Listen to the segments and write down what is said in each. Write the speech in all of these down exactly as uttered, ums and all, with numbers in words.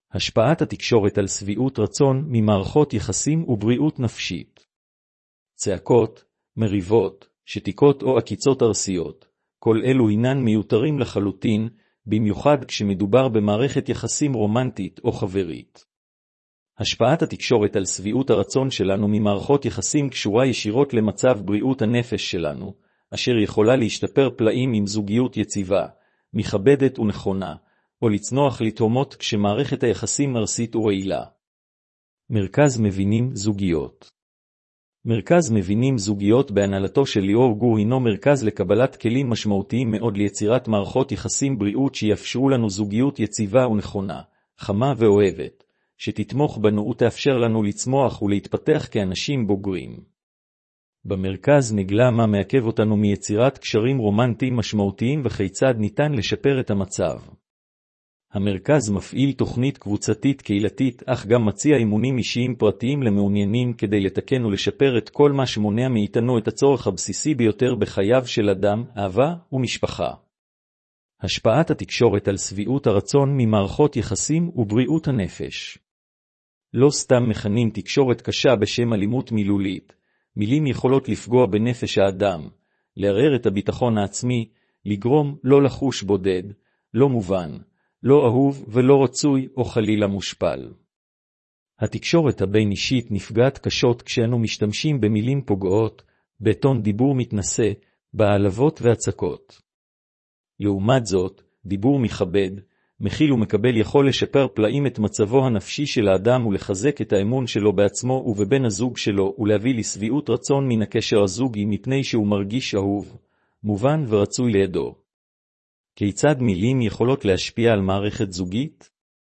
השפעת התקשורת על שביעות רצון ממערכות יחסים ובריאות נפשית. צעקות, מריבות, שתיקות או עקיצות ארסיות, כל אלו הינן מיותרים לחלוטין, במיוחד כשמדובר במערכת יחסים רומנטית או חברית. השפעת התקשורת על שביעות הרצון שלנו ממערכות יחסים קשורה ישירות למצב בריאות הנפש שלנו, אשר יכולה להשתפר פלאים עם זוגיות יציבה, מכבדת ונכונה, או לצנוח לתהומות כשמערכת היחסים ארסית ורעילה. מרכז מבינים זוגיות. מרכז מבינים זוגיות בהנהלתו של ליאור גור הינו מרכז לקבלת כלים משמעותיים מאוד ליצירת מערכות יחסים בריאות שיאפשרו לנו זוגיות יציבה ונכונה, חמה ואוהבת, שתתמוך בנו ותאפשר לנו לצמוח ולהתפתח כאנשים בוגרים. במרכז נגלה מה מעכב אותנו מיצירת קשרים רומנטיים משמעותיים וכיצד ניתן לשפר את המצב. המרכז מפעיל תוכנית קבוצתית קהילתית, אך גם מציע אימונים אישיים פרטיים למעוניינים כדי לתקן ולשפר את כל מה שמונע מאיתנו את הצורך הבסיסי ביותר בחייו של אדם, אהבה ומשפחה. השפעת התקשורת על שביעות הרצון ממערכות יחסים ובריאות הנפש. לא סתם מכנים תקשורת קשה בשם אלימות מילולית. מילים יכולות לפגוע בנפש האדם, לערער את הביטחון העצמי, לגרום לא לחוש בודד, לא מובן, לא אהוב ולא רצוי או חלילה מושפל. התקשורת הבין-אישית נפגעת קשות כשאנו משתמשים במילים פוגעות, בטון דיבור מתנשא, בהעלבות והצקות. לעומת זאת, דיבור מכבד, מכיל ומקבל יכול לשפר פלאים את מצבו הנפשי של האדם ולחזק את האמון שלו בעצמו ובבן הזוג שלו ולהביא לשביעות רצון מן הקשר הזוגי מפני שהוא מרגיש אהוב, מובן ורצוי לידו. כיצד מילים יכולות להשפיע על מערכת זוגית?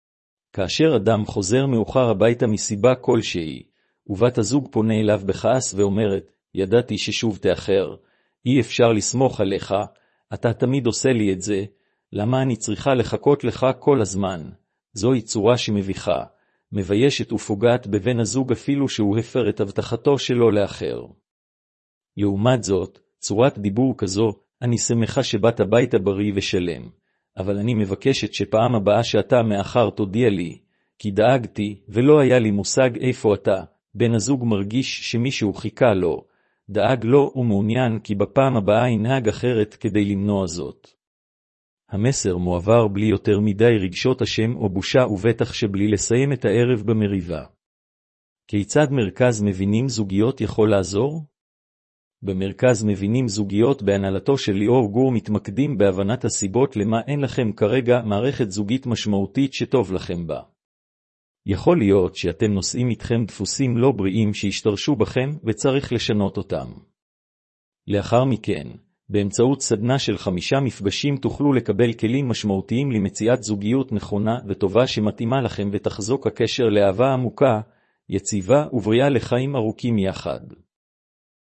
כאשר אדם חוזר מאוחר הביתה מסיבה כלשהי, ובת הזוג פונה אליו בכעס ואומרת, ידעתי ששוב תאחר, אי אפשר לסמוך עליך, אתה תמיד עושה לי את זה, למה אני צריכה לחכות לך כל הזמן? זוהי צורה שמביכה, מביישת ופוגעת בבן הזוג אפילו שהוא הפר את הבטחתו שלו לאחר. לעומת זאת, צורת דיבור כזו, אני שמחה שבאת הביתה בריא ושלם, אבל אני מבקשת שפעם הבאה שאתה מאחר תודיע לי, כי דאגתי ולא היה לי מושג איפה אתה. בן הזוג מרגיש שמישהו חיכה לו, דאג לו ומעוניין כי בפעם הבאה ינהג אחרת כדי למנוע זאת. המסר מועבר בלי יותר מדי רגשות אשם או בושה ובטח שבלי לסיים את הערב במריבה. כיצד מרכז מבינים זוגיות יכול לעזור? במרכז מבינים זוגיות בהנהלתו של ליאור גור מתמקדים בהבנת הסיבות למה אין לכם כרגע מערכת זוגית משמעותית שטוב לכם בה. יכול להיות שאתם נושאים איתכם דפוסים לא בריאים שהשתרשו בכם וצריך לשנות אותם. לאחר מכן, באמצעות סדנה של חמישה מפגשים תוכלו לקבל כלים משמעותיים למציאת זוגיות נכונה וטובה שמתאימה לכם ותחזוק הקשר לאהבה עמוקה, יציבה ובריאה לחיים ארוכים יחד.